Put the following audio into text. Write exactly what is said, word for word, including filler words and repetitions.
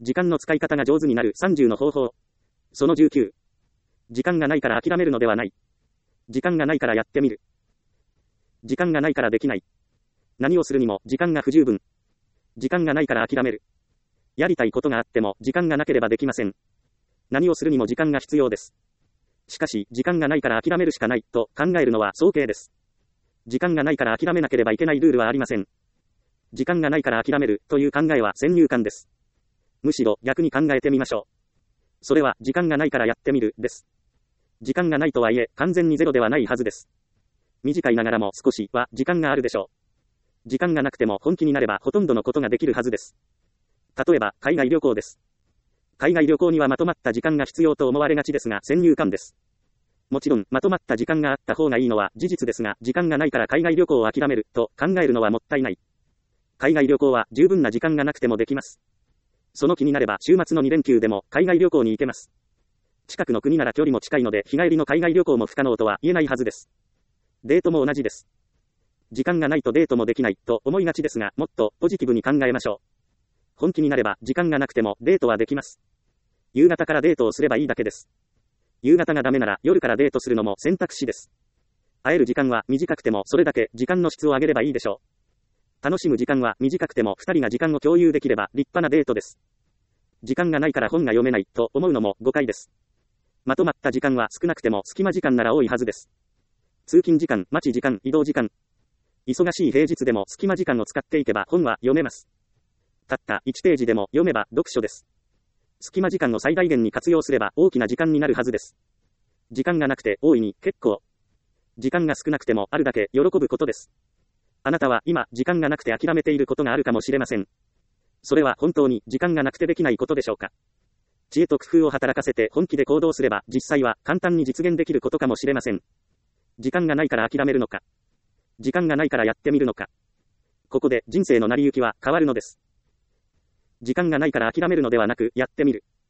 時間の使い方が上手になるさんじゅうの方法。そのじゅうきゅう。時間がないから諦めるのではない。時間がないからやってみる。時間がないからできない。何をするにも時間が不十分。時間がないから諦める。やりたいことがあっても時間がなければできません。何をするにも時間が必要です。しかし、時間がないから諦めるしかないと考えるのは早計です。時間がないから諦めなければいけないルールはありません。時間がないから諦めるという考えは先入観です。むしろ逆に考えてみましょう。それは時間がないからやってみるです。時間がないとはいえ完全にゼロではないはずです。短いながらも少しは時間があるでしょう。時間がなくても本気になればほとんどのことができるはずです。例えば海外旅行です。海外旅行にはまとまった時間が必要と思われがちですが先入観です。もちろんまとまった時間があった方がいいのは事実ですが、時間がないから海外旅行を諦めると考えるのはもったいない。海外旅行は十分な時間がなくてもできます。その気になれば週末のに連休でも海外旅行に行けます。近くの国なら距離も近いので日帰りの海外旅行も不可能とは言えないはずです。デートも同じです。時間がないとデートもできないと思いがちですが、もっとポジティブに考えましょう。本気になれば時間がなくてもデートはできます。夕方からデートをすればいいだけです。夕方がダメなら夜からデートするのも選択肢です。会える時間は短くてもそれだけ時間の質を上げればいいでしょう。楽しむ時間は短くてもふたりが時間を共有できれば立派なデートです。時間がないから本が読めないと思うのも誤解です。まとまった時間は少なくても隙間時間なら多いはずです。通勤時間、待ち時間、移動時間。忙しい平日でも隙間時間を使っていけば本は読めます。たったいちページでも読めば読書です。隙間時間を最大限に活用すれば大きな時間になるはずです。時間がなくて大いに結構。時間が少なくてもあるだけ喜ぶことです。あなたは今時間がなくて諦めていることがあるかもしれません。それは本当に時間がなくてできないことでしょうか。知恵と工夫を働かせて本気で行動すれば実際は簡単に実現できることかもしれません。時間がないから諦めるのか。時間がないからやってみるのか。ここで人生の成り行きは変わるのです。時間がないから諦めるのではなくやってみる。